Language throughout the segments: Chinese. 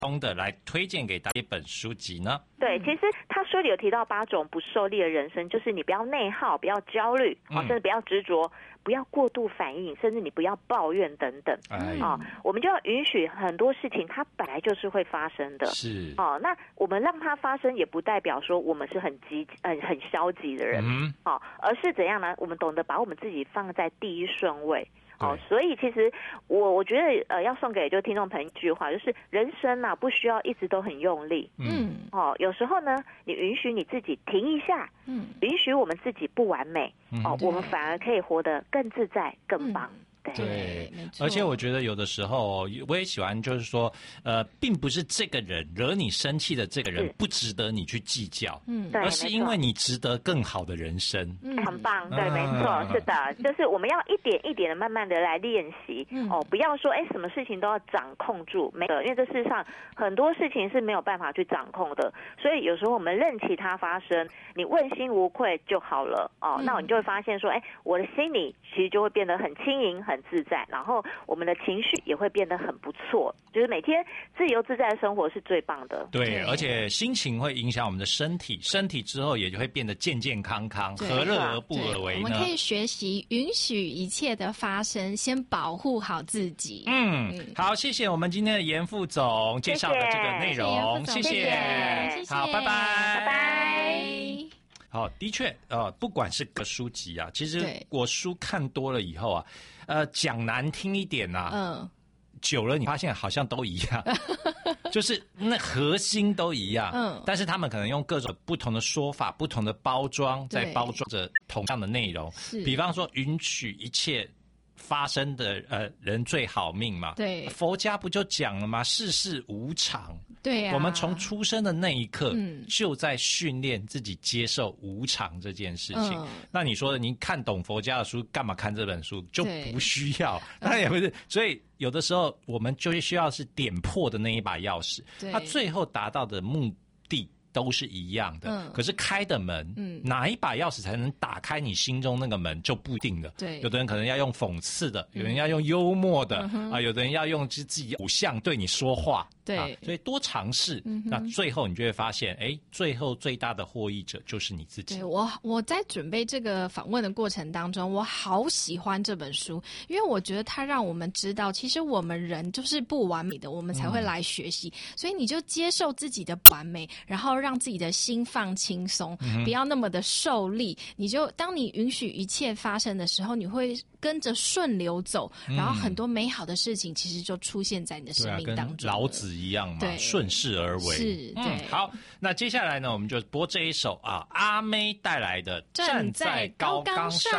通的来推荐给大家一本书籍呢？ 对，其实他书里有提到8种不受力的人生，就是你不要内耗，不要焦虑，甚至不要执着，不要过度反应，甚至你不要抱怨等等。我们就要允许很多事情它本来就是会发生的。 是那我们让它发生，也不代表说我们是很消极的人。而是怎样呢？我们懂得把我们自己放在第一顺位。所以其实我觉得要送给就听众朋友一句话，就是人生不需要一直都很用力。有时候呢，你允许你自己停一下，允许我们自己不完美，我们反而可以活得更自在、更棒。 对，而且我觉得有的时候我也喜欢，就是说，并不是这个人惹你生气的这个人不值得你去计较，而是因为你值得更好的人生。 很棒，对，没错，是的，就是我们要一点一点的、慢慢的来练习。不要说什么事情都要掌控住，没有，因为这世界上很多事情是没有办法去掌控的，所以有时候我们任其它发生，你问心无愧就好了。那你就会发现说，我的心里其实就会变得很轻盈、很自在，然后我们的情绪也会变得很不错，就是每天自由自在的生活是最棒的。 对，而且心情会影响我们的身体，身体之后也就会变得健健康康，何乐而不为呢？ 我们可以学习允许一切的发生，先保护好自己。 好，谢谢我们今天的严副总介绍的这个内容，谢谢，好，拜拜， 拜拜。 好，的确，不管是个书籍啊，其实我书看多了以后啊，讲难听一点啊，久了你发现好像都一样，就是那核心都一样，但是他们可能用各种不同的说法、不同的包装，在包装着同样的内容。比方说，允许一切发生的人最好命嘛。 对， 佛家不就讲了吗？世事无常。 对啊， 我们从出生的那一刻，就在训练自己接受无常这件事情。那你说你看懂佛家的书，干嘛看这本书？就不需要。那也不是，所以有的时候我们就需要是点破的那一把钥匙，它最后达到的目的都是一样的，可是开的门，哪一把钥匙才能打开你心中那个门就不一定的。 对， 有的人可能要用讽刺的，有人要用幽默的，有的人要用自己偶像对你说话。对，所以多尝试，那最后你就会发现，最后最大的获益者就是你自己。 对，我在准备这个访问的过程当中，我好喜欢这本书，因为我觉得它让我们知道，其实我们人就是不完美的，我们才会来学习。所以你就接受自己的不完美，然后让自己的心放轻松，不要那么的受力。当你允许一切发生的时候，你会跟着顺流走，然后很多美好的事情其实就出现在你的生命当中。 跟老子一样嘛，顺势而为。 是，对。 好，那接下来呢，我们就播这一首阿妹带来的《站在高岗上》。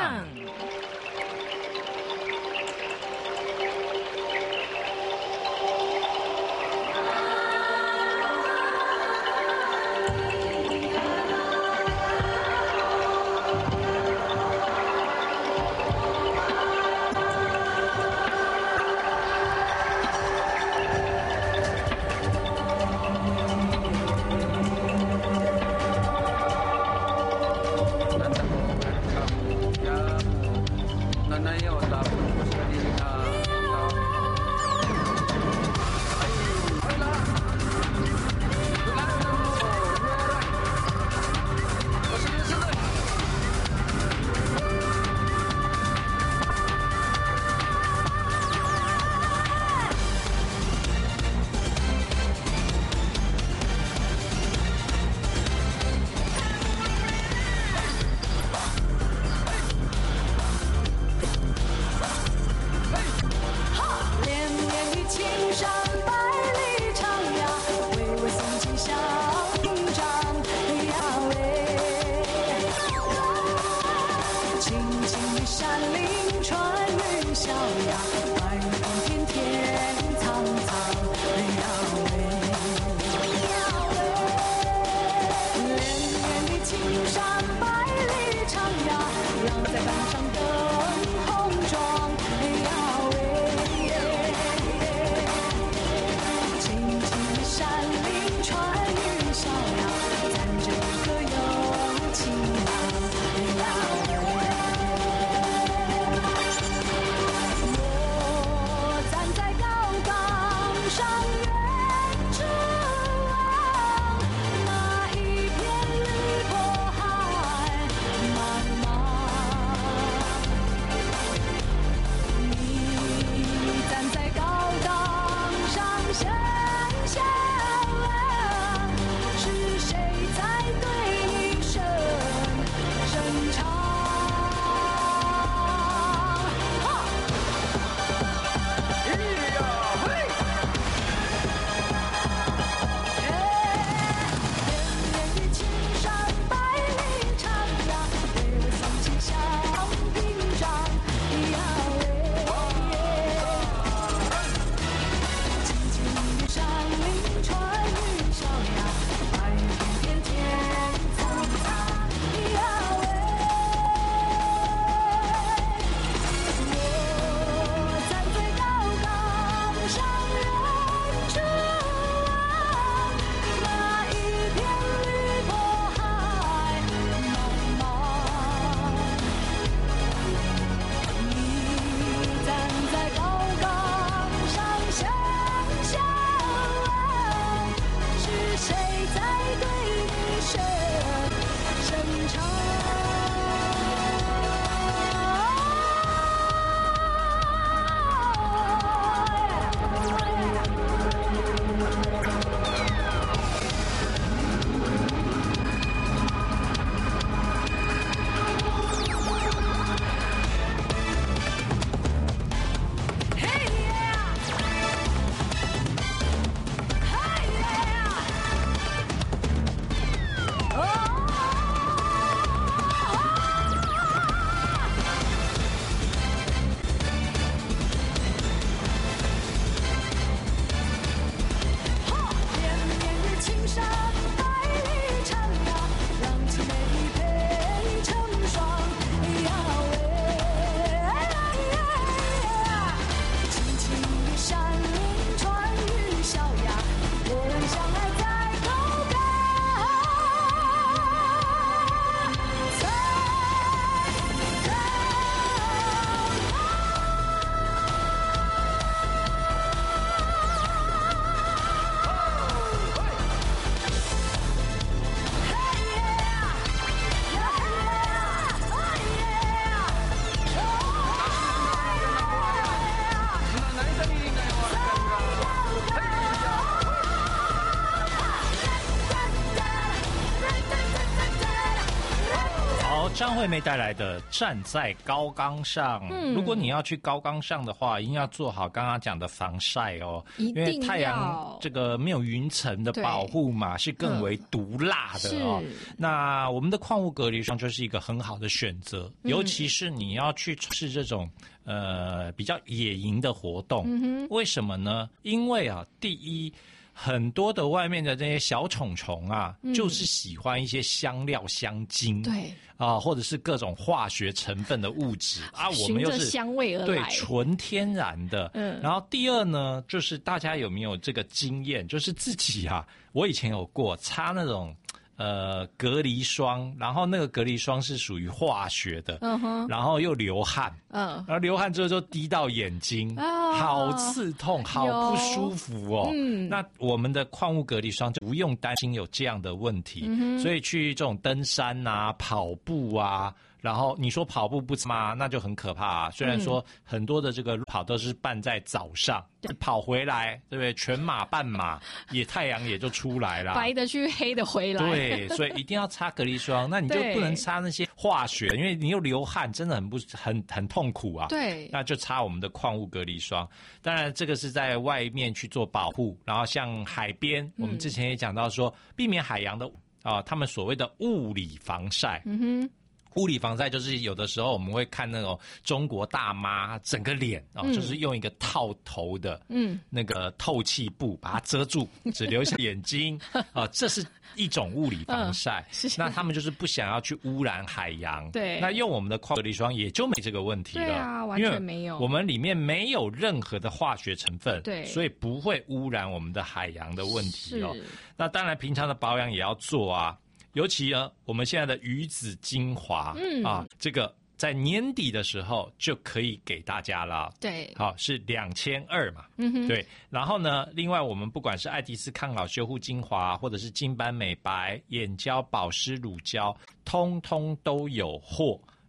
张惠妹带来的《站在高岗上》，如果你要去高岗上的话，一定要做好刚刚讲的防晒哦，因为太阳这个没有云层的保护嘛，是更为毒辣的哦。那我们的矿物隔离霜就是一个很好的选择，尤其是你要去从事这种比较野营的活动。为什么呢？因为啊，第一，很多的外面的这些小虫虫啊，就是喜欢一些香料、香精， 对啊，或者是各种化学成分的物质啊，我们又是循着香味而来， 对，纯天然的。然后第二呢，就是大家有没有这个经验，就是自己啊，我以前有过擦那种隔离霜，然后那个隔离霜是属于化学的，然后又流汗，然后流汗之后就滴到眼睛，好刺痛，好不舒服哦。那我们的矿物隔离霜就不用担心有这样的问题，所以去这种登山啊、跑步啊。然后你说跑步不吗？那就很可怕啊！虽然说很多的这个跑都是办在早上，跑回来，对不对？全马、半马，太阳也就出来了， 白的去，黑的回来。 对，所以一定要擦隔离霜。那你就不能擦那些化学，因为你又流汗，真的很痛苦啊。 对， 那就擦我们的矿物隔离霜。当然，这个是在外面去做保护，然后像海边，我们之前也讲到说，避免海洋的他们所谓的物理防晒。物理防晒就是有的时候我们会看那种中国大妈整个脸就是用一个套头的那个透气布把它遮住，只留下眼睛这是一种物理防晒。那他们就是不想要去污染海洋。 对， 那用我们的矿隔离霜也就没这个问题了。 对啊，完全没有。 我们里面没有任何的化学成分， 对， 所以不会污染我们的海洋的问题哦。那当然平常的保养也要做啊。尤其呢，我们现在的鱼子精华，这个在年底的时候就可以给大家了。 对， 好，是2200嘛。对。然后呢，另外我们不管是爱迪斯抗老修护精华，或者是金斑美白、眼胶保湿乳胶，通通都有货。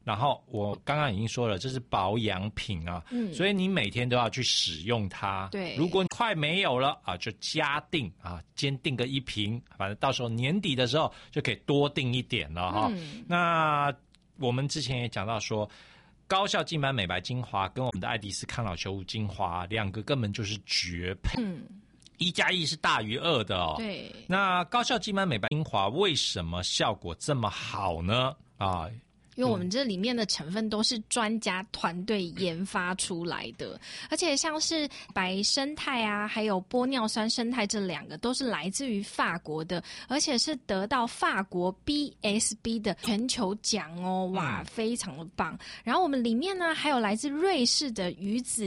然后我刚刚已经说了，这是保养品啊，所以你每天都要去使用它。 对， 如果快没有了啊，就加订啊，先订个1瓶，反正到时候年底的时候就可以多订一点了哈。那我们之前也讲到说，高效净斑美白精华跟我们的爱迪丝抗老修护精华2个根本就是绝配。1+1是大于2的哦。 对。 那高效净斑美白精华为什么效果这么好呢？啊？ 因为我们这里面的成分都是专家团队研发出来的，而且像是白生态啊，还有玻尿酸生态这2个都是来自于法国的，而且是得到法国 BSB 的全球奖哦，哇，非常的棒。然后我们里面呢还有来自瑞士的鱼子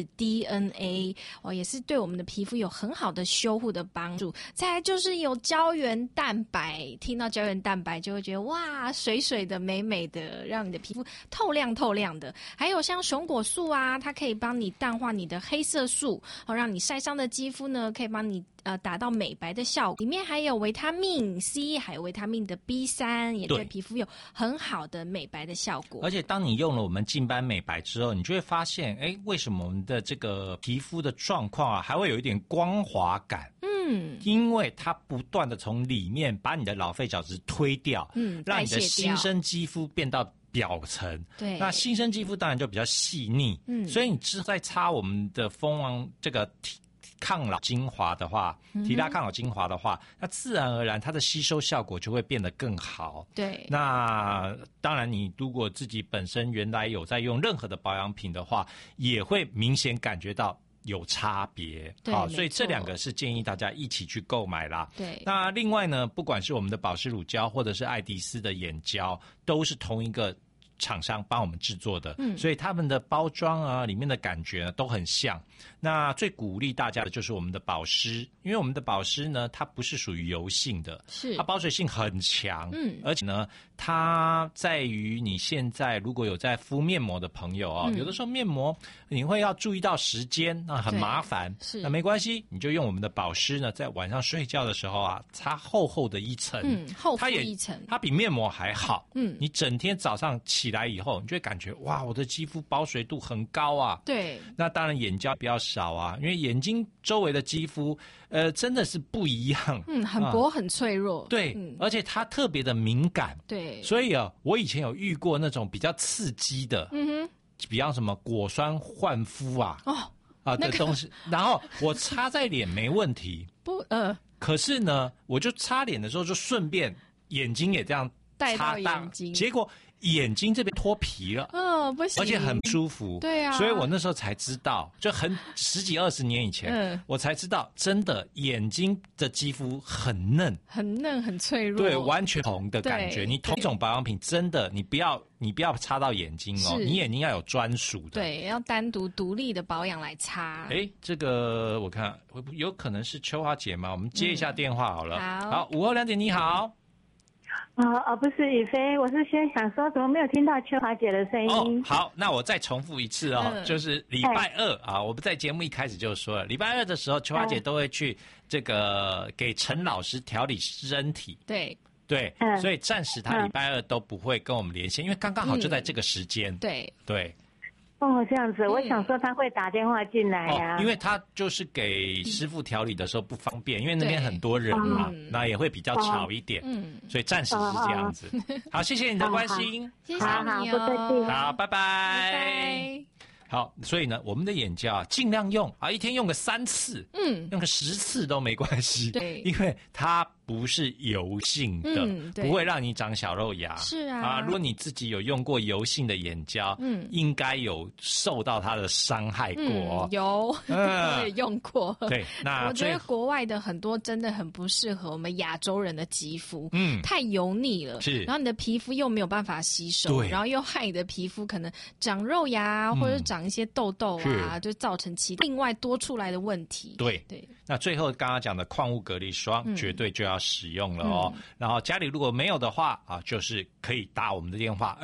DNA 哦，也是对我们的皮肤有很好的修护的帮助。再来就是有胶原蛋白，听到胶原蛋白就会觉得哇，水水的美美的，让你的皮肤透亮透亮的。还有像熊果素啊，它可以帮你淡化你的黑色素，让你晒伤的肌肤呢可以帮你达到美白的效果。里面还有维他命 C， 还有维他命的 B3， 也对皮肤有很好的美白的效果。 而且当你用了我们净斑美白之后，你就会发现，为什么我们的这个皮肤的状况啊，还会有一点光滑感？因为它不断的从里面把你的老废角质推掉，让你的新生肌肤变到表层。 对， 那新生肌肤当然就比较细腻，所以你在擦我们的蜂王这个抗老精华的话，提拉抗老精华的话，那自然而然它的吸收效果就会变得更好。 对， 那当然你如果自己本身原来有在用任何的保养品的话，也会明显感觉到有差别。 好， 所以这2个是建议大家一起去购买啦。 对， 那另外呢，不管是我们的保湿乳胶或者是爱迪丝的眼胶，都是同一个厂商帮我们制作的，所以他们的包装啊，里面的感觉呢都很像。那最鼓励大家的就是我们的保湿，因为我们的保湿呢，它不是属于油性的，它保水性很强，而且呢，它在于你现在如果有在敷面膜的朋友啊，有的时候面膜你会要注意到时间，那很麻烦，那没关系，你就用我们的保湿呢，在晚上睡觉的时候啊，擦厚厚的一层， 厚敷一层， 它比面膜还好，你整天早上起来以后，你就会感觉哇，我的肌肤保水度很高啊。 对， 那当然眼胶比较少啊，因为眼睛周围的肌肤，真的是不一样， 很薄很脆弱， 对，而且它特别的敏感， 对， 所以啊，我以前有遇过那种比较刺激的，比方什么果酸焕肤啊，的东西，然后我擦在脸没问题，可是呢，我就擦脸的时候就顺便眼睛也这样带到眼睛， 结果眼睛这边脱皮了， 不行， 而且很舒服。 对啊， 所以我那时候才知道，就10几20年以前，我才知道，真的眼睛的肌肤很嫩， 很脆弱， 对，完全红的感觉。你同一种保养品，真的，你不要擦到眼睛哦，你眼睛要有专属的， 对，要单独独立的保养来擦。 这个我看有可能是秋华姐嘛，我们接一下电话好了。 好， 午后2点，你好。 不是宇飞，我是先想说，怎么没有听到秋华姐的声音？ 好，那我再重复一次就是礼拜2啊，我们在节目一开始就说了，礼拜2的时候，秋华姐都会去这个给陈老师调理身体。对，所以暂时他礼拜2都不会跟我们连线，因为刚刚好就在这个时间。对。 这样子，我想说他会打电话进来啊， 因为他就是给师傅调理的时候不方便，因为那边很多人嘛，那也会比较吵一点，所以暂时是这样子。好，谢谢你的关心， 谢谢你哦， 好，拜拜。好，所以呢，我们的眼胶尽量用一天用个3次，用个10次都没关系， 对， 因为它不是油性的，不会让你长小肉芽。 是啊， 如果你自己有用过油性的眼胶，应该有受到它的伤害过。 有，我也用过。 对，那我觉得国外的很多真的很不适合我们亚洲人的肌肤，太油腻了， 是， 然后你的皮肤又没有办法吸收，然后又害你的皮肤可能长肉芽或者长一些痘痘啊，就造成另外多出来的问题。 对，那最后刚刚讲的矿物蛤蜊霜绝对就要使用了哦。然后家里如果没有的话就是可以打我们的电话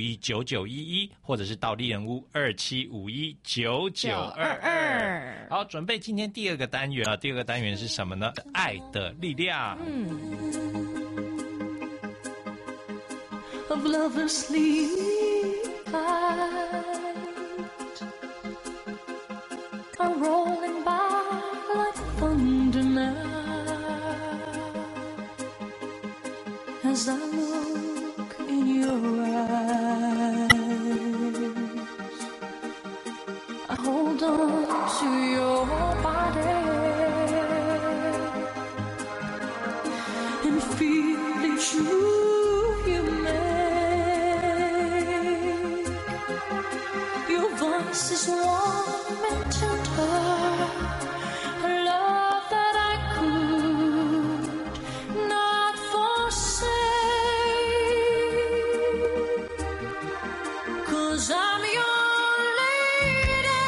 27519911，或者是到丽人屋27519922。好，准备今天第2个单元第2个单元是什么呢？爱的力量。 Of lovers sleep fight are rolling by like thunder now. As I look in your eyes, I hold on to your body and feel each move you make. Your voice is warm and tender, a love that I could not forsake, 'cause I'm your lady.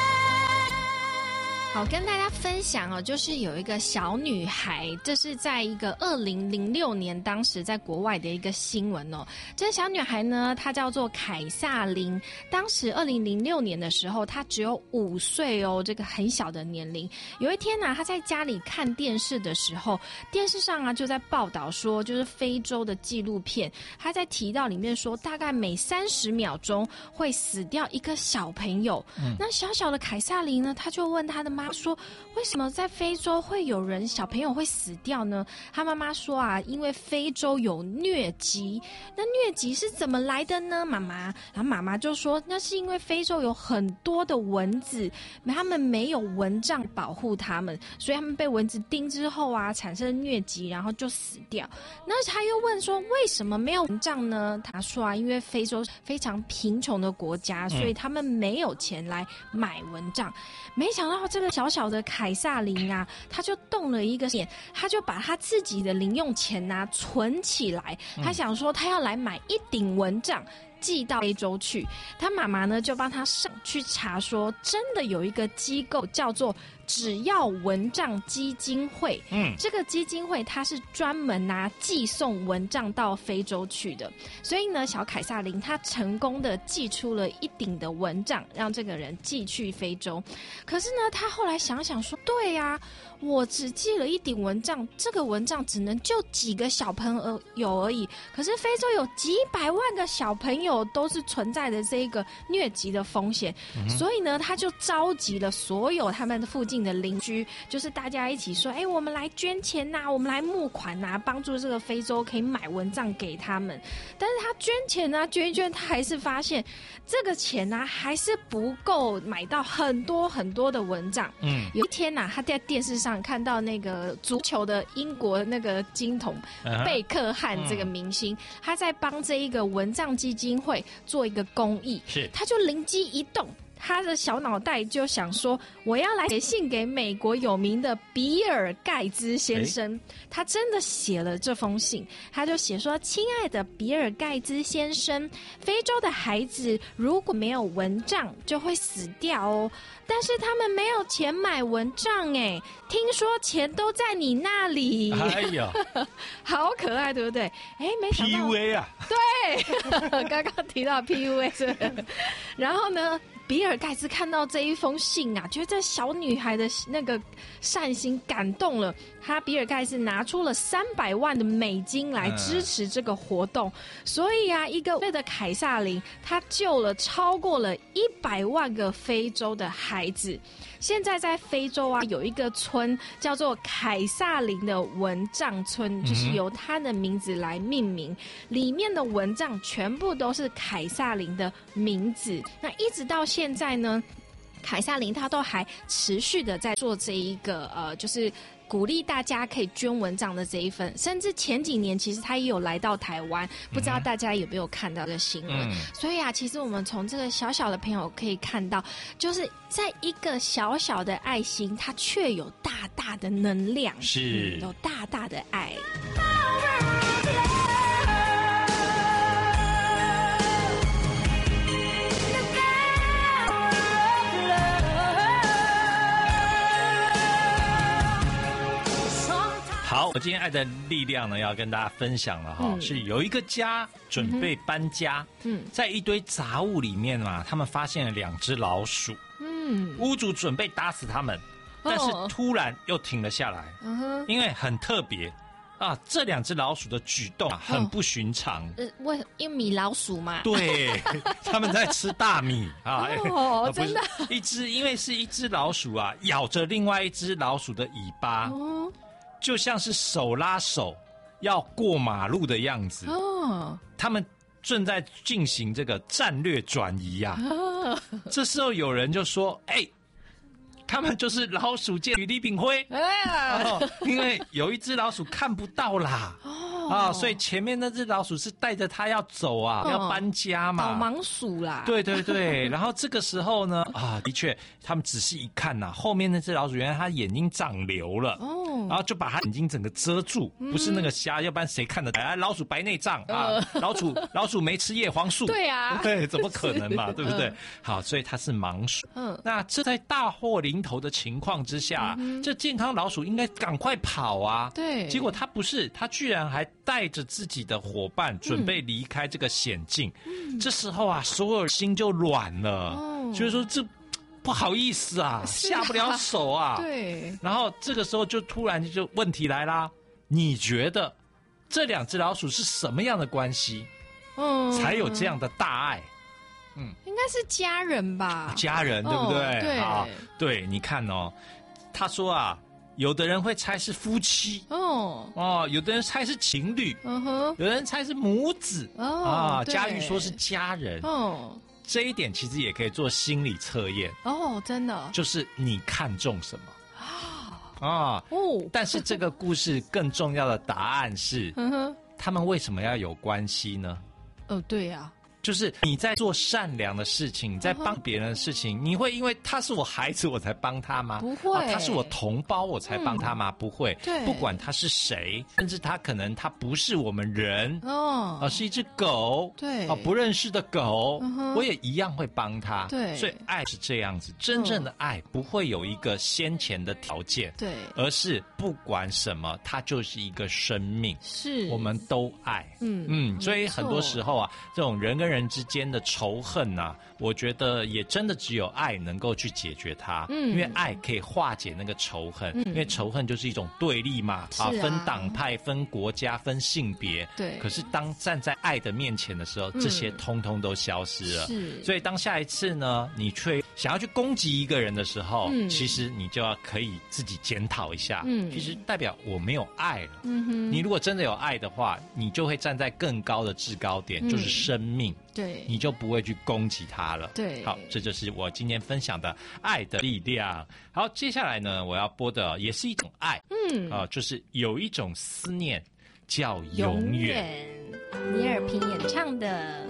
好，跟大家分享哦，就是有一个小女孩，这是在一个2006年当时在国外的一个新闻哦。这个小女孩呢，她叫做凯撒琳。当时2006年的时候，她只有5岁哦，这个很小的年龄。有一天呢，她在家里看电视的时候，电视上啊就在报道说，就是非洲的纪录片，她在提到里面说，大概每30秒钟会死掉一个小朋友。那小小的凯撒琳呢，她就问她的妈说，为什么在非洲会有人小朋友会死掉呢？她妈妈说啊，因为非洲有疟疾。那疟疾是怎么来的呢，妈妈？然后妈妈就说，那是因为非洲有很多的蚊子，他们没有蚊帐保护他们，所以他们被蚊子叮之后啊，产生疟疾，然后就死掉。那她又问说，为什么没有蚊帐呢？她说啊，因为非洲非常贫穷的国家，所以他们没有钱来买蚊帐。没想到这个小小的凯撒琳啊，他就动了一个念，他就把他自己的零用钱啊存起来，他想说他要来买1顶蚊帐寄到非洲去。他妈妈呢就帮他上去查说，真的有一个机构叫做只要蚊帐基金会。这个基金会它是专门寄送蚊帐到非洲去的。所以呢，小凯撒琳他成功的寄出了1顶的蚊帐，让这个人寄去非洲。可是呢，他后来想想说，对啊，我只寄了1顶蚊帐，这个蚊帐只能救几个小朋友而已。可是非洲有几百万个小朋友都是存在的这一个疟疾的风险。所以呢，他就召集了所有他们的附近的邻居，就是大家一起说，我们来捐钱啊，我们来募款啊，帮助这个非洲可以买蚊帐给他们。但是他捐钱啊，捐一捐，他还是发现这个钱啊还是不够买到很多很多的蚊帐。有一天啊，他在电视上看到那个足球的英国那个金童贝克汉这个明星，他在帮这一个蚊帐基金会做一个公益，他就灵机一动，他的小脑袋就想说，我要来写信给美国有名的比尔盖茨先生。他真的写了这封信，他就写说，亲爱的比尔盖茨先生，非洲的孩子如果没有蚊帐就会死掉哦，但是他们没有钱买蚊帐听说钱都在你那里。 哎呀， 好可爱，对不对？没想到 PUA 啊， 对，刚刚提到 PUA 是不是？然后呢，比尔盖茨看到这一封信啊，觉得这小女孩的那个善心感动了他。比尔盖茨拿出了300万的美金来支持这个活动，所以啊，1个月的凯撒琳，他救了超过了100万个非洲的孩子。现在在非洲啊，有一个村叫做凯撒琳的蚊帐村，就是由他的名字来命名，里面的蚊帐全部都是凯撒琳的名字。那一直到现在呢，凯撒琳他都还持续的在做这一个就是鼓励大家可以捐蚊帐的这一份，甚至前几年其实他也有来到台湾，不知道大家有没有看到这个新闻。所以啊，其实我们从这个小小的朋友可以看到，就是在一个小小的爱心，它却有大大的能量， 是有大大的爱。 好，我今天爱的力量呢，要跟大家分享了哈，是有一个家准备搬家，在一堆杂物里面嘛，他们发现了2只老鼠，屋主准备打死他们，但是突然又停了下来，因为很特别， 啊，这2只老鼠的举动很不寻常。 因为米老鼠嘛。 对，他们在吃大米啊。 哦，真的。 因为是一只老鼠啊，咬着另外一只老鼠的尾巴，就像是手拉手要过马路的样子。哦，他们正在进行这个战略转移啊。这时候有人就说：“他们就是老鼠界吕丽炳辉。因为有一只老鼠看不到啦。所以前面那只老鼠是带着它要走啊，要搬家嘛， 导盲鼠啦。 对对对，然后这个时候呢，的确，他们仔细一看呐，后面那只老鼠原来它眼睛长瘤了，然后就把它眼睛整个遮住，不是那个瞎，要不然谁看得到？老鼠白内障啊，老鼠没吃叶黄素， 对啊， 对，怎么可能嘛，对不对？好，所以它是盲鼠。那这在大祸临头的情况之下，这健康老鼠应该赶快跑啊， 对， 结果它不是，它居然还带着自己的伙伴准备离开这个险境。这时候啊，所有人心就软了，就是说这不好意思啊，下不了手啊。 对。 然后这个时候就突然就问题来啦，你觉得这2只老鼠是什么样的关系？才有这样的大爱？ 应该是家人吧？ 家人对不对？ 对啊，对，你看哦，他说啊。有的人会猜是夫妻，有的人猜是情侣，有的人猜是母子，佳玉说是家人，这一点其实也可以做心理测验， 真的， 就是你看中什么但是这个故事更重要的答案是，他们为什么要有关系呢？ 对呀。 就是你在做善良的事情，你在帮别人的事情，你会因为他是我孩子我才帮他吗？ 不会。 他是我同胞我才帮他吗？不会。 对。 不管他是谁，甚至他可能他不是我们人，是一只狗， 对， 不认识的狗，我也一样会帮他。 对。 所以爱是这样子，真正的爱不会有一个先前的条件， 对， 而是不管什么，它就是一个生命， 是我们都爱。所以很多时候啊，这种人跟人之间的仇恨啊，我觉得也真的只有爱能够去解决它。因为爱可以化解那个仇恨，因为仇恨就是一种对立嘛，分党派、分国家、分性别。 对。 可是当站在爱的面前的时候，这些通通都消失了。 是。所以当下一次呢，你却想要去攻击一个人的时候，其实你就要可以自己检讨一下。其实代表我没有爱了。你如果真的有爱的话，你就会站在更高的制高点，就是生命。 对， 你就不会去攻击他了。 对， 好，这就是我今天分享的爱的力量。好，接下来呢，我要播的也是一种爱，就是有一种思念叫永远。 尼尔平演唱的。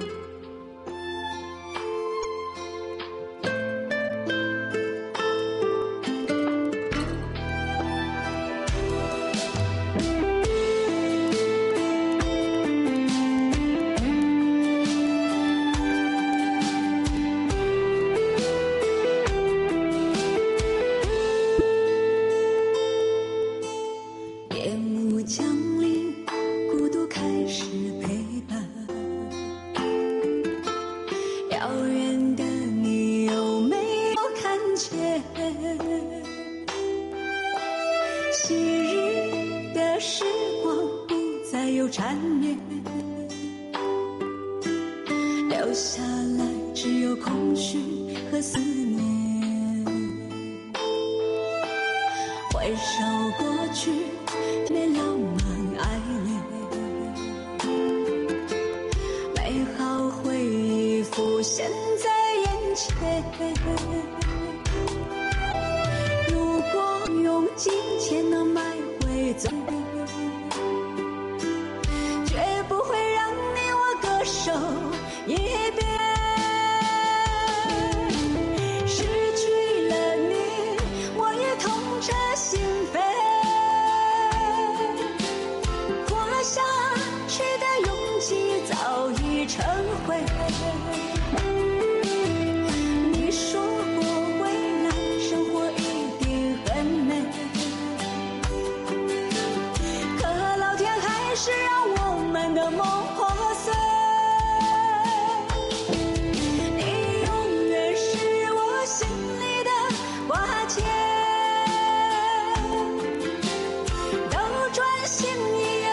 都专心一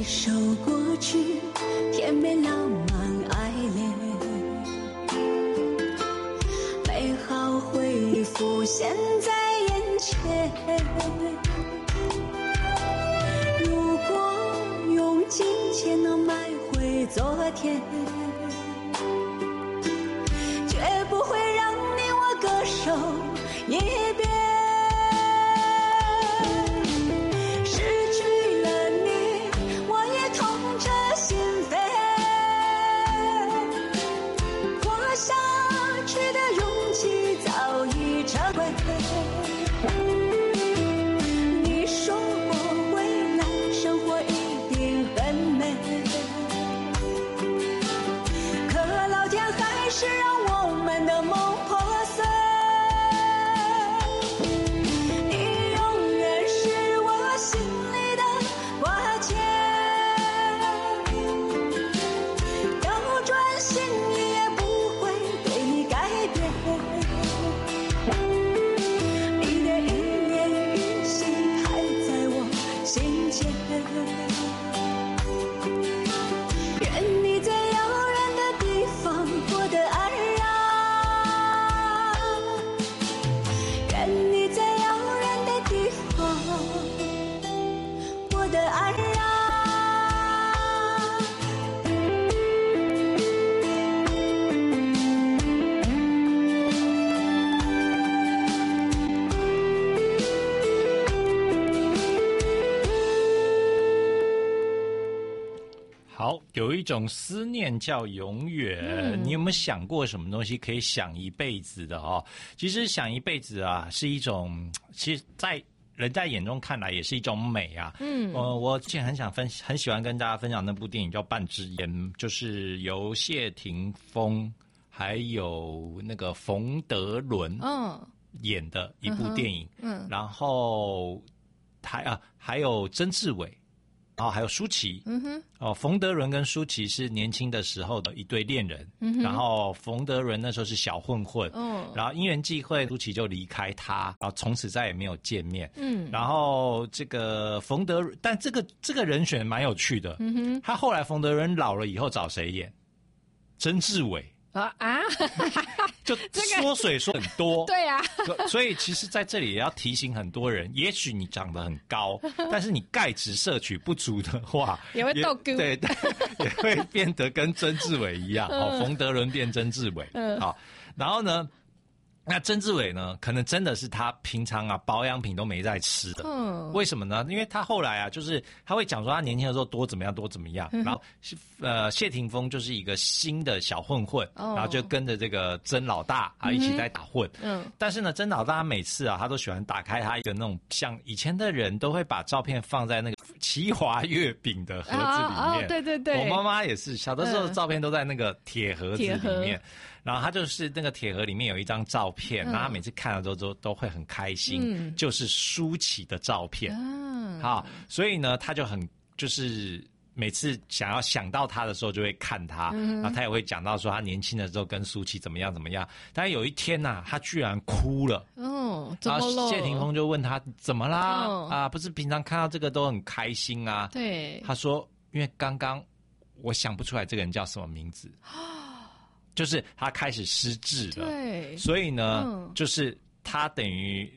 首过去，甜美浪漫爱恋，美好回忆浮现在眼前。如果用金钱能买回昨天，绝不会让你我各守一边。 好，有一种思念叫永远。你有没有想过什么东西可以想一辈子的哦？其实想一辈子啊，是一种，其实在人在眼中看来也是一种美啊。我之前很喜欢跟大家分享那部电影叫《半支烟》，就是由谢霆锋还有那个冯德伦演的一部电影。然后还有曾志伟。然后还有舒淇，冯德伦跟舒淇是年轻的时候的一对恋人，然后冯德伦那时候是小混混，然后因缘际会，舒淇就离开他，然后从此再也没有见面，然后这个但这个人选蛮有趣的，他后来冯德伦老了以后找谁演？曾志伟。就缩水说很多， 对啊， 所以其实在这里也要提醒很多人，也许你长得很高，但是你钙质摄取不足的话， 也会逗咕， 对，也会变得跟曾志伟一样，冯德伦变曾志伟，好，然后呢？那曾志伟呢？可能真的是他平常啊保养品都没在吃的。为什么呢？因为他后来啊，就是他会讲说他年轻的时候多怎么样。然后谢霆锋就是一个新的小混混，然后就跟着这个曾老大啊一起在打混。但是呢，曾老大每次啊，他都喜欢打开他一个那种像以前的人都会把照片放在那个奇华月饼的盒子里面。 对， 我妈妈也是小的时候的照片都在那个铁盒子里面。然后他就是那个铁盒里面有一张照片，然后他每次看了之后都会很开心，就是舒淇的照片。好，所以呢，他就就是每次想到他的时候就会看他，然后他也会讲到说他年轻的时候跟舒淇怎么样。但是有一天啊，他居然哭了。 怎么了？ 然后谢霆锋就问他怎么啦？不是平常看到这个都很开心啊？ 对， 他说因为刚刚我想不出来这个人叫什么名字。就是他开始失智了，对，所以呢，就是他等于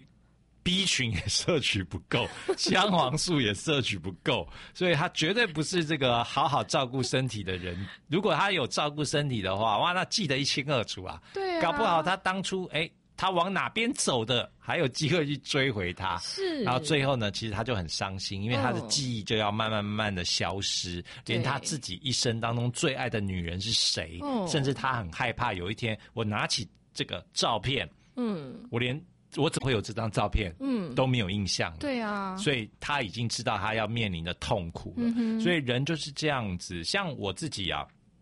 B 群也摄取不够，姜黄素也摄取不够，所以他绝对不是这个好好照顾身体的人。如果他有照顾身体的话，哇，那记得一清二楚啊。对啊，搞不好他当初他往哪边走的，还有机会去追回他。是，然后最后呢，其实他就很伤心，因为他的记忆就要慢慢的消失，连他自己一生当中最爱的女人是谁，甚至他很害怕有一天我拿起这个照片，我怎么会有这张照片，都没有印象了。对啊，所以他已经知道他要面临的痛苦了。所以人就是这样子，像我自己啊。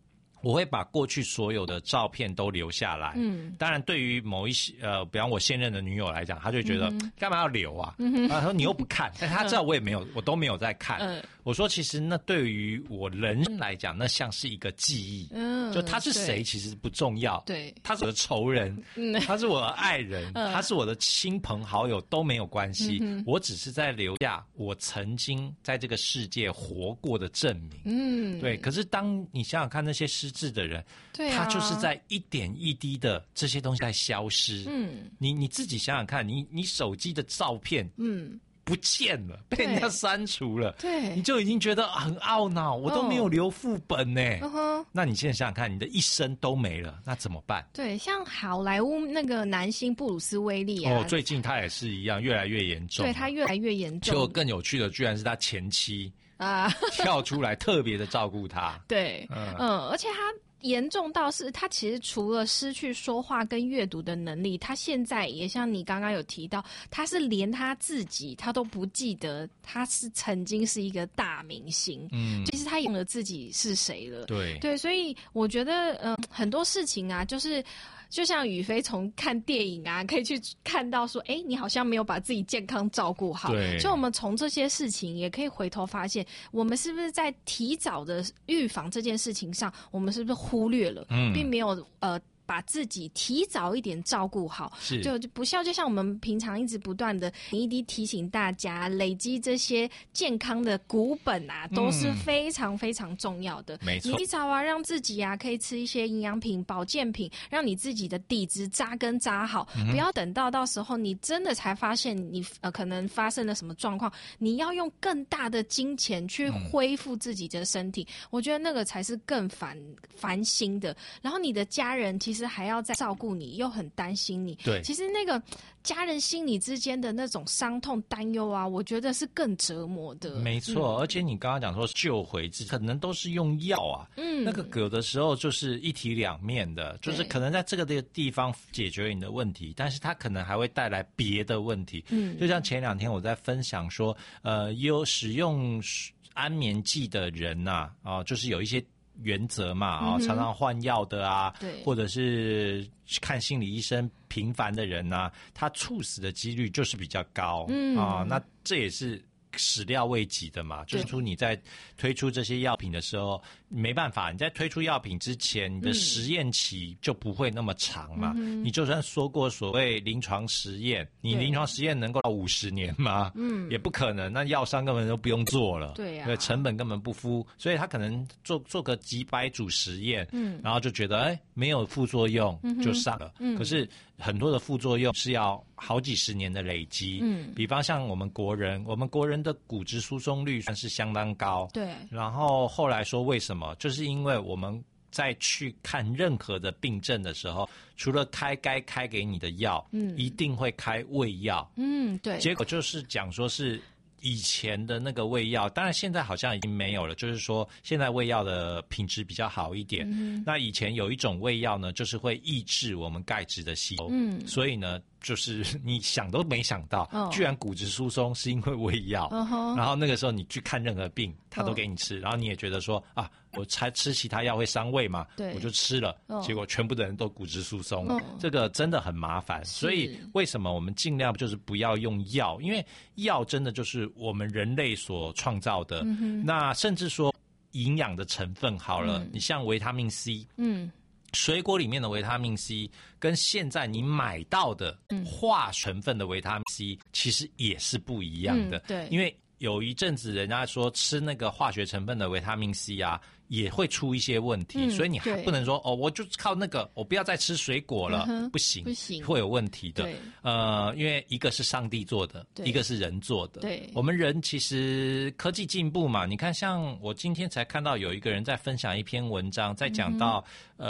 我会把过去所有的照片都留下来。当然对于某一些比方我现任的女友来讲，她就觉得干嘛要留啊？她说你又不看，但她知道我都没有在看。我说其实那对于我人生来讲，那像是一个记忆。就他是谁其实不重要。 对， 他是我的仇人，他是我的爱人，他是我的亲朋好友都没有关系。我只是在留下我曾经在这个世界活过的证明。对。可是当你想想看，那些失智的人，他就是在一点一滴的这些东西在消失。你自己想想看，你手机的照片，不见了，被人家删除了， 对， 你就已经觉得很懊恼，我都没有留副本呢。那你现在想想看，你的一生都没了，那怎么办？ 对，像好莱坞那个男星布鲁斯威利啊， 最近他也是一样，越来越严重。 对，他越来越严重。 就更有趣的，居然是他前妻跳出来特别的照顾他。 对，而且他严重到是他其实除了失去说话跟阅读的能力，他现在也像你刚刚有提到，他是连他自己他都不记得他是曾经是一个大明星。其实他忘了自己是谁了。对，所以我觉得很多事情啊，就像宇飞从看电影啊，可以去看到说，你好像没有把自己健康照顾好。对，所以我们从这些事情也可以回头发现，我们是不是在提早的预防这件事情上，我们是不是忽略了，并没有把自己提早一点照顾好，就不像我们平常一直不断的一滴提醒大家，累积这些健康的股本啊，都是非常非常重要的。没错，提早啊，让自己啊可以吃一些营养品、保健品，让你自己的底子扎根扎好，不要等到时候你真的才发现你可能发生了什么状况，你要用更大的金钱去恢复自己的身体。我觉得那个才是更烦心的。然后你的家人其实还要再照顾你，又很担心你。对，其实那个家人心理之间的那种伤痛、担忧啊，我觉得是更折磨的。没错，而且你刚刚讲说救回自己，可能都是用药啊。那个有的时候就是一体两面的，就是可能在这个地方解决你的问题，但是它可能还会带来别的问题。就像前2天我在分享说，有使用安眠剂的人呐，就是有一些原则嘛，常常换药的啊，或者是看心理医生频繁的人啊，他猝死的几率就是比较高。那这也是始料未及的嘛，就是说你在推出这些药品的时候，没办法，你在推出药品之前，你的实验期就不会那么长嘛。你就算说过所谓临床实验，你临床实验能够到50年吗？也不可能，那药商根本都不用做了。对啊，成本根本不敷，所以他可能做个几百组实验，然后就觉得没有副作用就上了。可是很多的副作用是要好几十年的累积。比方像我们国人的骨质疏松率算是相当高。对，然后后来说为什么？就是因为我们在去看任何的病症的时候，除了该开给你的药，一定会开胃药。对。结果就是讲说是以前的那个胃药，当然现在好像已经没有了，就是说现在胃药的品质比较好一点。那以前有一种胃药呢，就是会抑制我们钙质的吸收。所以呢，就是你想都没想到，居然骨质疏松是因为胃药。然后那个时候你去看任何病，他都给你吃，然后你也觉得说啊，我才吃其他药会伤胃嘛，我就吃了，结果全部的人都骨质疏松。这个真的很麻烦。所以为什么我们尽量就是不要用药？因为药真的就是我们人类所创造的。那甚至说营养的成分好了，你像维他命 C，水果里面的维他命 C 跟现在你买到的化成分的维他命 C 其实也是不一样的。对，因为有一阵子人家说吃那个化学成分的维他命 C 啊，也会出一些问题。所以你还不能说我就靠那个，我不要再吃水果了。不行，会有问题的。因为一个是上帝做的，一个是人做的。对，我们人其实科技进步嘛，你看像我今天才看到有一个人在分享一篇文章，在讲到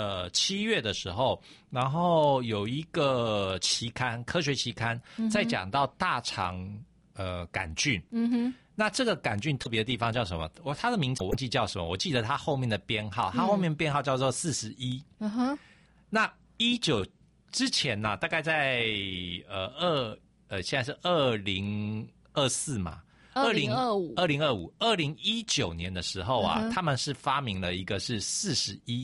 7月的时候，然后有一个期刊，科学期刊在讲到大肠杆菌。那这个杆菌特别的地方叫什么？它的名字我忘记叫什么，我记得它后面的编号，它后面编号叫做41。那19之前呢，大概在现在是2024嘛，2019年的时候啊，他们是发明了一个是41。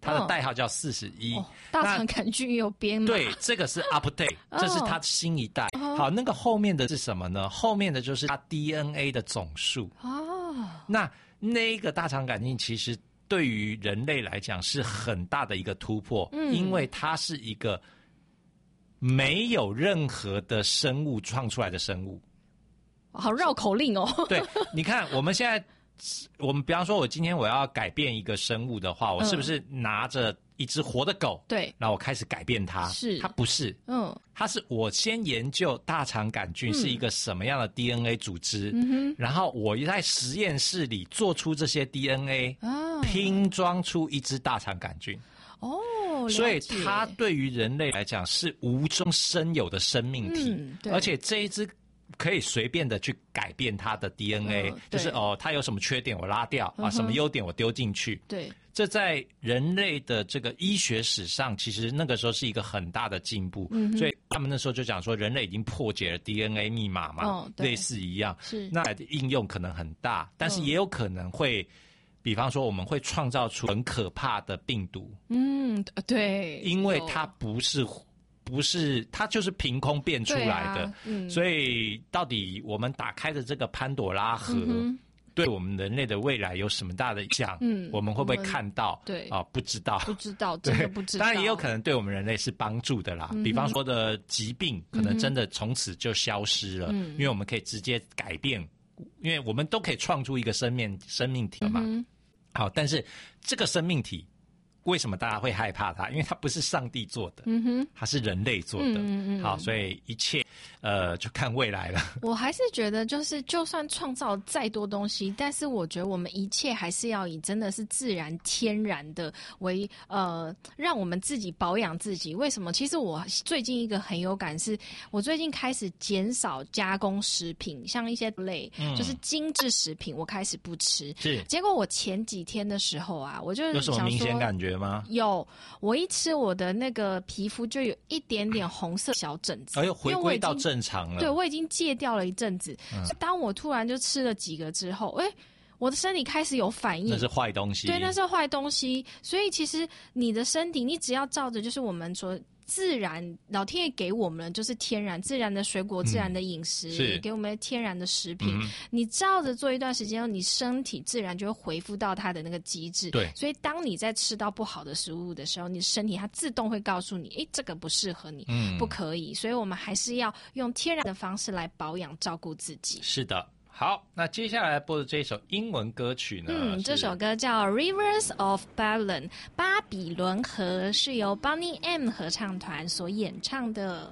它的代号叫41。 大肠杆菌有编码。 对，这个是 update，这是它新一代。好，那个后面的是什么呢？后面的就是它 DNA 的总数。那个大肠杆菌其实对于人类来讲是很大的一个突破，因为它是一个没有任何的生物创出来的生物。 好绕口令哦。 对，你看我们现在，我们比方说我今天我要改变一个生物的话，我是不是拿着一只活的狗， 对， 然后我开始改变它？ 是， 它不是，它是我先研究大肠杆菌是一个什么样的 DNA 组织，然后我在实验室里做出这些 DNA，拼装出一只大肠杆菌。所以它对于人类来讲是无中生有的生命体，而且这一只可以随便的去改变它的 DNA，就是它有什么缺点我拉掉什么优点我丢进去。 对， 这在人类的这个医学史上，其实那个时候是一个很大的进步。所以他们那时候就讲说，人类已经破解了 DNA 密码嘛，类似一样。 是， 那应用可能很大，但是也有可能会。比方说，我们会创造出很可怕的病毒。 对， 因为它不是，它就是凭空变出来的。所以，到底我们打开的这个潘朵拉盒，对我们人类的未来有什么大的影响？我们会不会看到？ 对不知道， 真的不知道。 当然也有可能对我们人类是帮助的啦。比方说的疾病，可能真的从此就消失了，因为我们可以直接改变，因为我们都可以创出一个生命体嘛。好，但是这个生命体为什么大家会害怕它？因为它不是上帝做的，它是人类做的。好，所以一切就看未来了。 我还是觉得，就算创造再多东西，但是我觉得我们一切还是要以真的是自然天然的为让我们自己保养自己。为什么？其实我最近一个很有感是，我最近开始减少加工食品，像一些类就是精致食品，我开始不吃。 是， 结果我前几天的时候啊，我就有什么明显感觉吗？ 有，我一吃我的那个皮肤就有一点点红色小疹子， 回归到正常了。 对，我已经戒掉了一阵子。当我突然就吃了几个之后，我的身体开始有反应。 那是坏东西。 对，那是坏东西。所以其实你的身体，你只要照着就是我们说自然，老天爷给我们的就是天然自然的水果、自然的饮食，给我们天然的食品。你照着做一段时间后，你身体自然就会恢复到它的那个机制。 对， 所以当你在吃到不好的食物的时候，你身体它自动会告诉你，这个不适合你，不可以。所以我们还是要用天然的方式来保养、照顾自己。 是的。好，那接下来播的这一首英文歌曲呢？ 这首歌叫《Rivers of Babylon》，巴比伦河，是由 Bonnie M 合唱团所演唱的。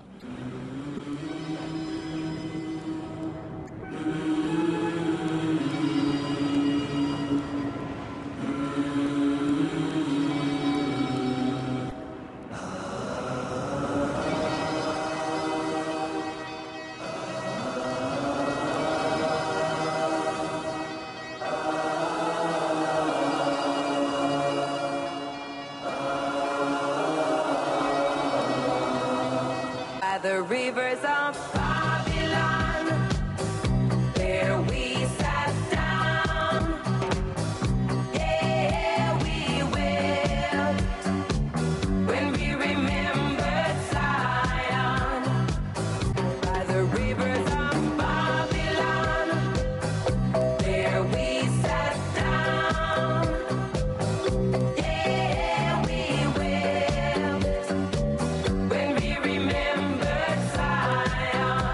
The rivers of Babylon, there we sat down. Yeah, we wept when we remembered Zion. By the rivers of Babylon, there we sat down. Yeah, we wept when we remembered Zion.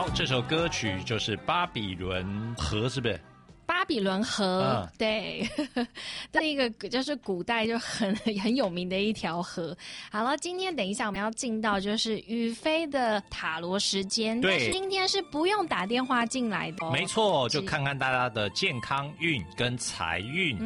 好，这首歌曲就是巴比伦河，是不是？ 巴比伦河，对，这一个就是古代就很有名的一条河。好了，今天等一下我们要进到就是宇飞的塔罗时间， 对， 但是今天是不用打电话进来的哦。 没错，就看看大家的健康运跟财运。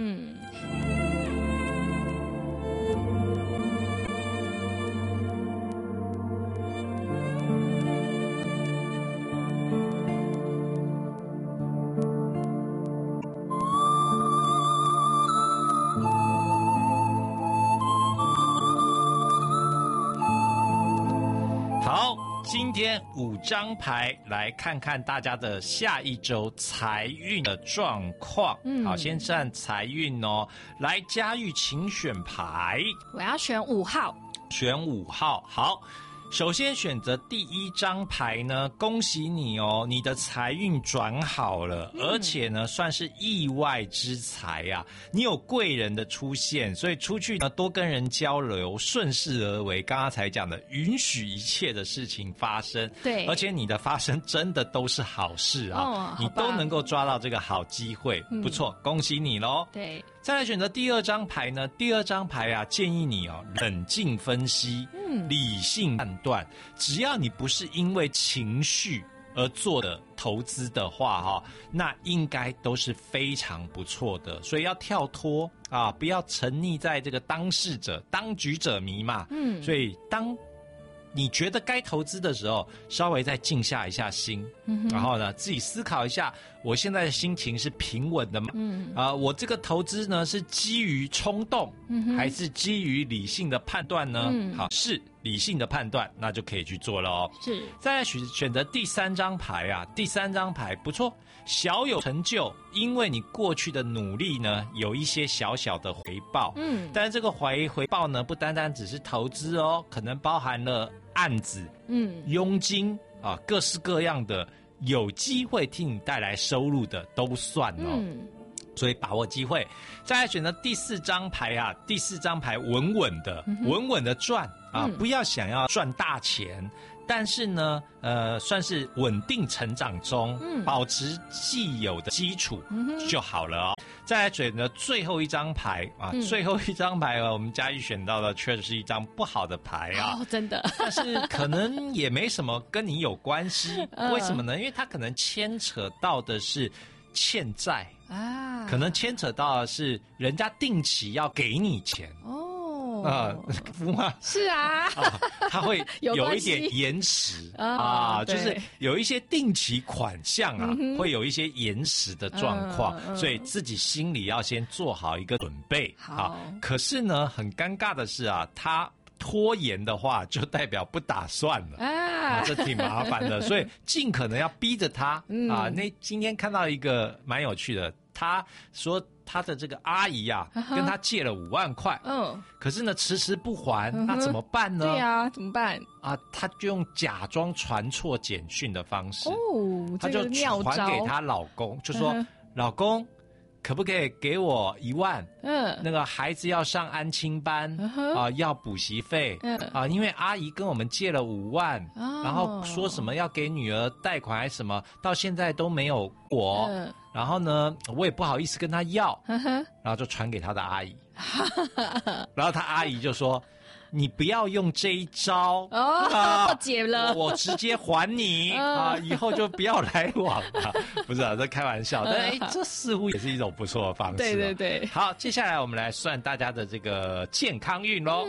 今天5张牌来看看大家的下一周财运的状况。好，先看财运哦。来，嘉玉，请选牌。 我要选5号。 选5号，好。首先选择第1张牌呢，恭喜你哦，你的财运转好了，而且呢算是意外之财啊，你有贵人的出现，所以出去呢多跟人交流，顺势而为。刚刚才讲的，允许一切的事情发生， 对， 而且你的发生真的都是好事啊，你都能够抓到这个好机会，不错，恭喜你咯。 对。 再来选择第2张牌呢，第2张牌啊，建议你哦冷静分析，理性判断，只要你不是因为情绪而做的投资的话那应该都是非常不错的。所以要跳脱啊，不要沉溺在这个当事者、当局者迷嘛。所以当你觉得该投资的时候，稍微再静下一下心，然后呢，自己思考一下，我现在的心情是平稳的吗？我这个投资呢是基于冲动，还是基于理性的判断呢？好，是理性的判断，那就可以去做了哦。 是， 再来选择第3张牌啊，第3张牌不错，小有成就，因为你过去的努力呢，有一些小小的回报。但是这个回报呢，不单单只是投资哦，可能包含了案子、佣金啊，各式各样的有机会替你带来收入的都算哦。所以把握机会。再来选择第4张牌啊，第4张牌稳稳的赚啊，不要想要赚大钱，但是呢，算是稳定成长中，保持既有的基础就好了哦。再来选择最后1张牌啊，最后1张牌我们嘉义选到的确实是一张不好的牌啊， 真的。 但是可能也没什么跟你有关系，为什么呢？因为它可能牵扯到的是欠债啊，可能牵扯到的是人家定期要给你钱服吗？ 是啊， 它会有一点延迟啊，就是有一些定期款项啊，会有一些延迟的状况，所以自己心里要先做好一个准备。好，可是呢，很尴尬的是啊，它拖延的话，就代表不打算了啊，这挺麻烦的，所以尽可能要逼着他啊。那今天看到一个蛮有趣的，他说他的这个阿姨啊，跟他借了5万块，可是呢迟迟不还，那怎么办呢？ 对啊，怎么办啊？他就用假装传错简讯的方式， 他就传给她老公，就说老公，可不可以给我1万？那个孩子要上安亲班要补习费因为阿姨跟我们借了5万，然后说什么要给女儿贷款还是什么，到现在都没有过。然后呢，我也不好意思跟她要，然后就传给她的阿姨，然后她阿姨就说：“你不要用这一招破解了， 我直接还你以后就不要来往了。”不是这开玩笑，但这似乎也是一种不错的方式。 对对对， 好，接下来我们来算大家的这个健康运咯。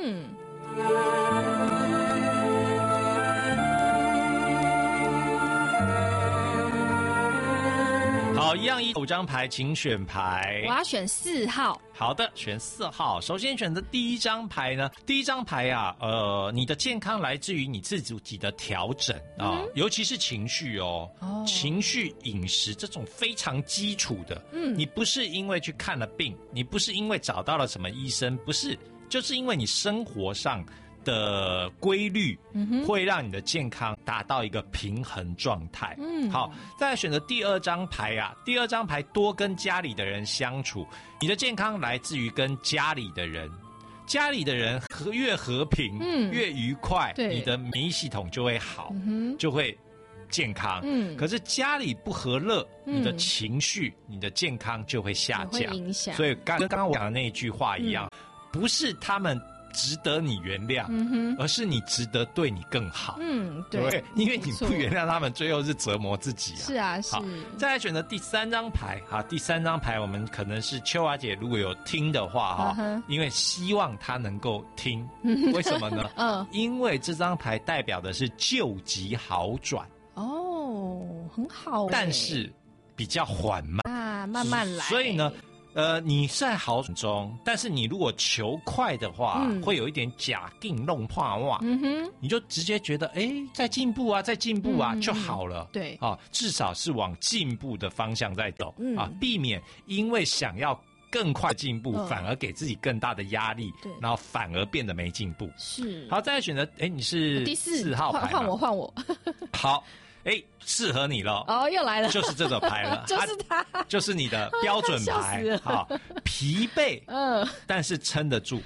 好，一样5张牌，请选牌。 我要选4号。 好的，选4号。首先选择第1张牌呢，第1张牌啊，你的健康来自于你自己的调整啊，尤其是情绪情绪、饮食这种非常基础的。你不是因为去看了病，你不是因为找到了什么医生，不是，就是因为你生活上的规律会让你的健康达到一个平衡状态。好，再来选择第2张牌啊，第2张牌多跟家里的人相处，你的健康来自于跟家里的人。家里的人越和平越愉快，你的免疫系统就会好，就会健康。可是家里不和乐，你的情绪、你的健康就会下降， 会影响。 所以跟刚刚我讲的那一句话一样，不是他们值得你原谅，而是你值得对你更好。对，因为你不原谅他们，最后是折磨自己啊。 是啊，是。 好，再来选择第3张牌。好，第3张牌我们可能是秋华姐如果有听的话因为希望她能够听，为什么呢？因为这张牌代表的是救急好转。 哦，很好。 但是比较缓慢啊，慢慢来。 所以呢，你是在好转中，但是你如果求快的话，会有一点假定弄破袜，你就直接觉得在进步啊，在进步啊就好了。 对， 至少是往进步的方向在走避免因为想要更快进步，反而给自己更大的压力，然后反而变得没进步。 是。 好，再来选择，你是第4 号牌， 换我。 好。适合你了又来了， 就是这个牌了， 就是它， 就是你的标准牌。好，疲惫，但是撑得住。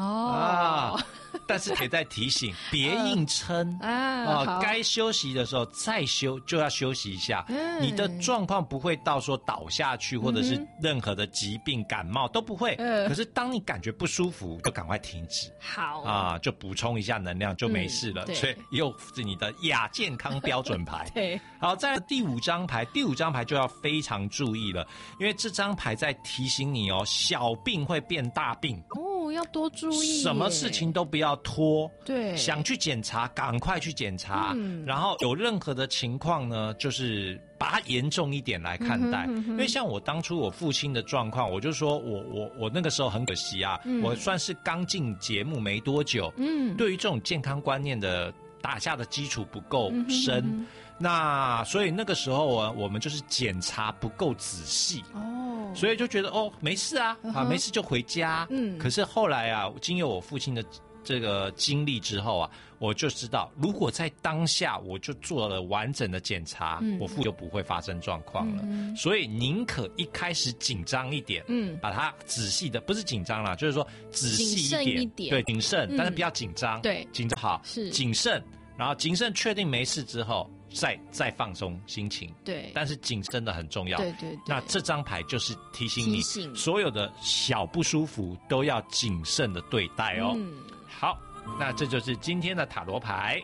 但是也在提醒，别硬撑该休息的时候再休，就要休息一下。你的状况不会到说倒下去，或者是任何的疾病、感冒都不会。可是当你感觉不舒服，就赶快停止。 好就补充一下能量，就没事了。所以又是你的亚健康标准牌。 对， 好，再来第5张牌，第5张牌就要非常注意了，因为这张牌在提醒你小病会变大病。 要多注意， 什么事情都不要拖。 对， 想去检查，赶快去检查。然后有任何的情况呢，就是把它严重一点来看待。因为像我当初我父亲的状况，我就说我那个时候很可惜啊，我算是刚进节目没多久，对于这种健康观念的打下的基础不够深。那所以那个时候我们就是检查不够仔细。所以就觉得没事啊，没事就回家。可是后来啊，经由我父亲的这个经历之后啊，我就知道，如果在当下我就做了完整的检查，我父就不会发生状况了。所以宁可一开始紧张一点，把它仔细的，不是紧张啦，就是说仔细一点，对，谨慎，但是不要紧张， 对， 紧张好，是谨慎，然后谨慎确定没事之后。再放松心情， 对， 但是谨慎的很重要。 对。 那这张牌就是提醒你，所有的小不舒服都要谨慎的对待哦。好，那这就是今天的塔罗牌。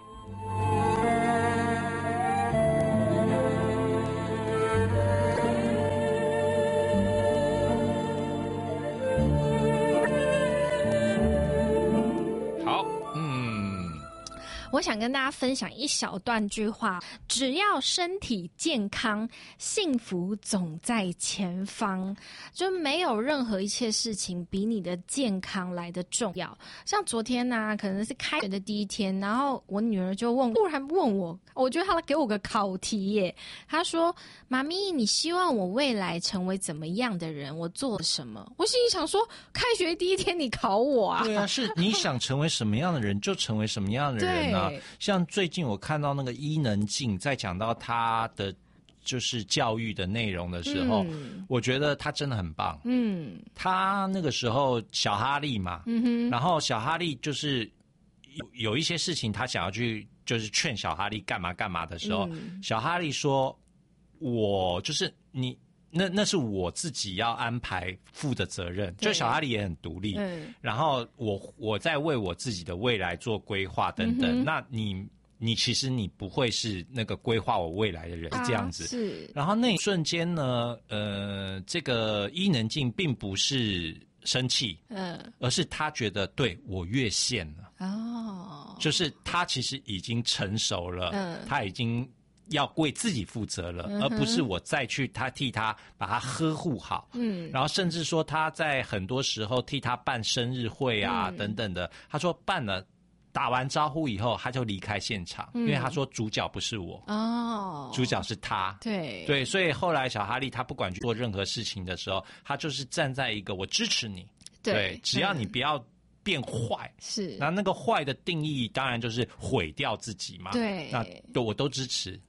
我想跟大家分享一小段句话：只要身体健康，幸福总在前方。就没有任何一切事情比你的健康来得重要。像昨天啊，可能是开学的第一天，然后我女儿就突然问我觉得她给我个考题耶。她说：“妈咪，你希望我未来成为怎么样的人？我做了什么？”我心里想说，开学第一天你考我啊？ 对啊，是你想成为什么样的人就成为什么样的人啊。像最近我看到那个伊能静在讲到他的就是教育的内容的时候，我觉得他真的很棒。他那个时候小哈利嘛，然后小哈利就是有一些事情他想要去就是劝小哈利干嘛干嘛的时候，小哈利说：“我就是你。”那是我自己要安排负的责任，就小哈利也很独立，然后我在为我自己的未来做规划等等。那你其实你不会是那个规划我未来的人，是这样子。 是。然后那一瞬间呢，这个伊能静并不是生气，而是他觉得对我越线了。就是他其实已经成熟了，他已经。要为自己负责了，而不是我再去替他把他呵护好。然后甚至说他在很多时候替他办生日会啊等等的，他说办了打完招呼以后他就离开现场，因为他说主角不是我主角是他。对，所以后来小哈利他不管去做任何事情的时候，他就是站在一个我支持你，对，只要你不要变坏， 是。 那个坏的定义当然就是毁掉自己嘛。 对， 那我都支持。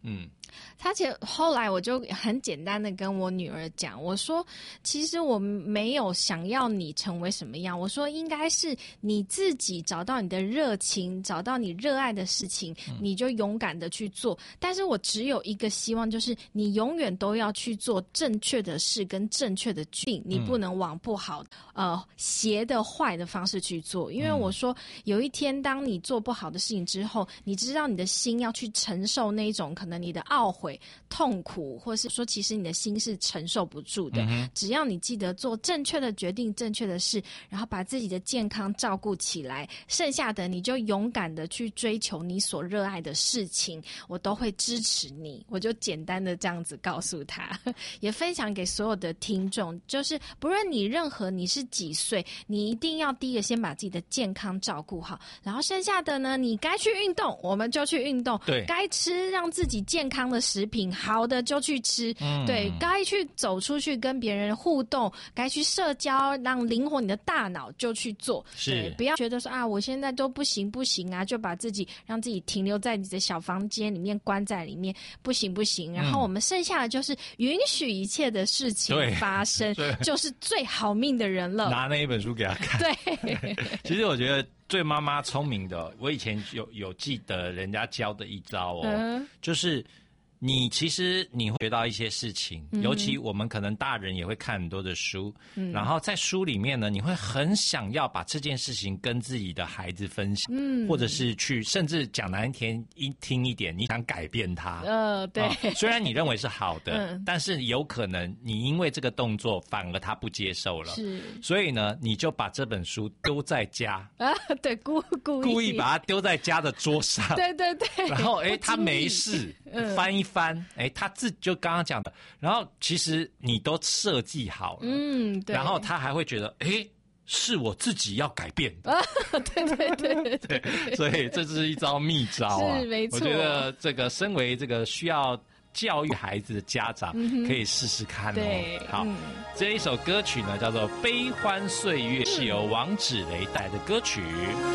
后来我就很简单的跟我女儿讲，我说其实我没有想要你成为什么样，我说应该是你自己找到你的热情，找到你热爱的事情，你就勇敢的去做。但是我只有一个希望，就是你永远都要去做正确的事跟正确的决定，你不能往不好邪的坏的方式去做。因为我说有一天当你做不好的事情之后，你知道你的心要去承受那种可能你的懊悔、痛苦，或是说其实你的心是承受不住的。只要你记得做正确的决定、正确的事，然后把自己的健康照顾起来，剩下的你就勇敢的去追求你所热爱的事情，我都会支持你。我就简单的这样子告诉他，也分享给所有的听众，就是不论你是几岁，你一定要第一个先把自己的健康照顾好，然后剩下的呢，你该去运动我们就去运动，对，该吃让自己健康的食品好的就去吃，对，该去走出去跟别人互动，该去社交让灵活你的大脑就去做，是，不要觉得说啊我现在都不行啊，就把让自己停留在你的小房间里面，关在里面，不行。然后我们剩下的就是允许一切的事情发生，就是最好命的人了。 拿那一本书给他看。对，其实我觉得对妈妈聪明的，我以前有记得人家教的一招就是其实你会学到一些事情，尤其我们可能大人也会看很多的书，然后在书里面呢，你会很想要把这件事情跟自己的孩子分享，或者是甚至讲难听一点，你想改变他， 对， 虽然你认为是好的，但是有可能你因为这个动作反而他不接受了，是，所以呢，你就把这本书丢在家， 对，故意把它丢在家的桌上， 对， 然后他没事，翻一翻，他自己就刚刚讲的，然后其实你都设计好了，对，然后他还会觉得，是我自己要改变的，对，所以这是一招秘招啊， 是没错。 我觉得这个身为这个需要教育孩子的家长，可以试试看对， 好，这一首歌曲呢叫做《悲欢岁月》，是由王芷蕾带来的歌曲。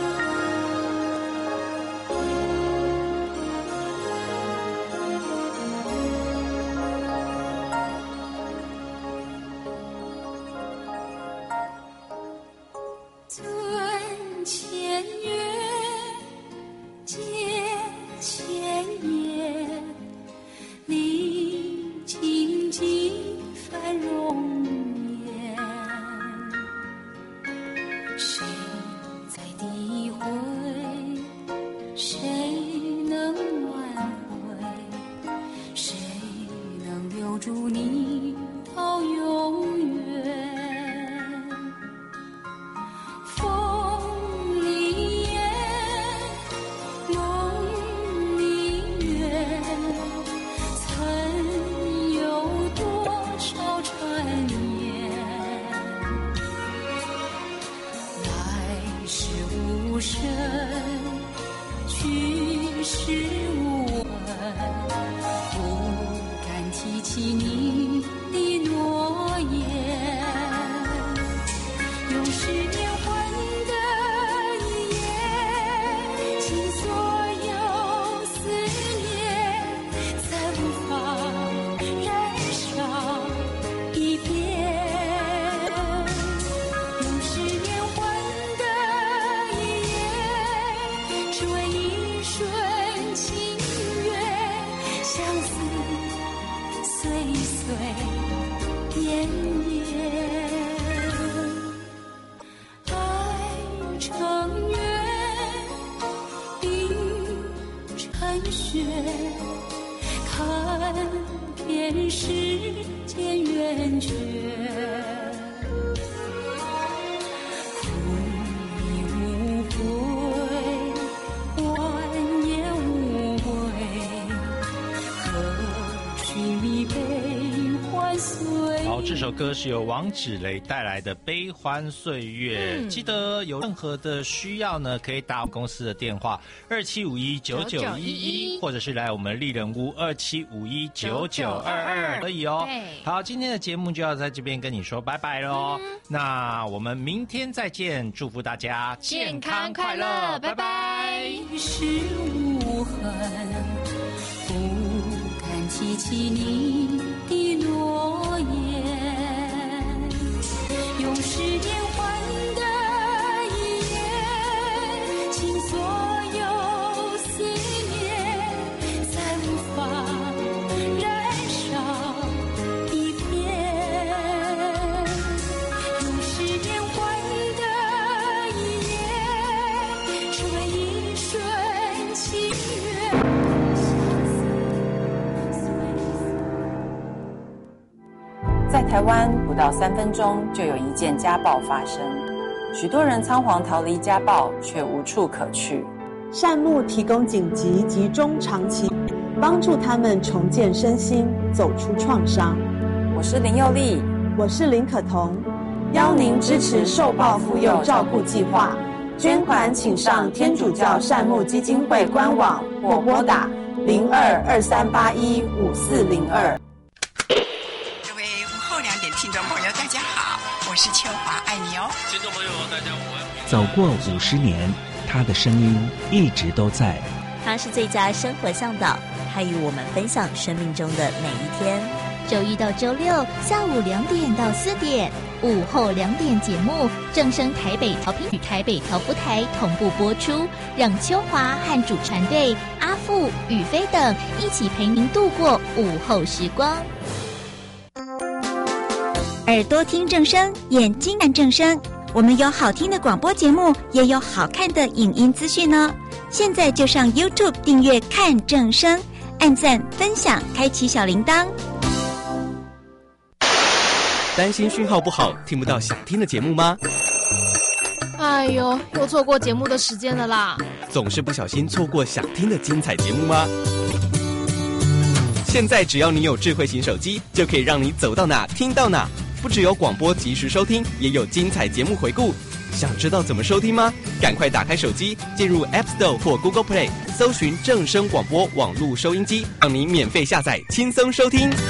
这首歌是由王芷蕾带来的《悲欢岁月》。记得有任何的需要呢，可以打我们公司的电话27519911，或者是来我们丽人屋27519922可以哦。好，今天的节目就要在这边跟你说拜拜咯。那我们明天再见，祝福大家健康快乐，拜拜。是无痕，不敢记起你的诺言，用时间换的一夜，请所有思念再无法燃烧一片，用时间换的一夜，只为一瞬情缘。 在台湾，不到3分钟就有一件家暴发生，许多人仓皇逃离家暴，却无处可去。 善牧提供紧急及中长期，帮助他们重建身心，走出创伤。 我是林佑丽， 我是林可彤，邀您支持受暴妇幼照顾计划，捐款请上天主教善牧基金会官网或拨打0223815402。 听众朋友大家好，我是秋华，爱你哦。 听众朋友大家午安。 走过50年，他的声音一直都在。 他是最佳生活向导，他与我们分享生命中的每一天。 周一到周六下午2点到4点，午后2点节目正声台北调频与台北调布台同步播出，让秋华和主船队阿富、宇飞等一起陪您度过午后时光。 耳朵听正声，眼睛看正声。我们有好听的广播节目，也有好看的影音资讯呢。现在就上 YouTube 订阅看正声，按赞、分享，开启小铃铛。 担心讯号不好，听不到想听的节目吗？ 哎呦，又错过节目的时间了啦！ 总是不小心错过想听的精彩节目吗？现在只要你有智慧型手机，就可以让你走到哪听到哪。不只有广播及时收听，也有精彩节目回顾。想知道怎么收听吗？赶快打开手机，进入 App Store 或 Google Play， 搜寻正声广播网络收音机，让你免费下载，轻松收听。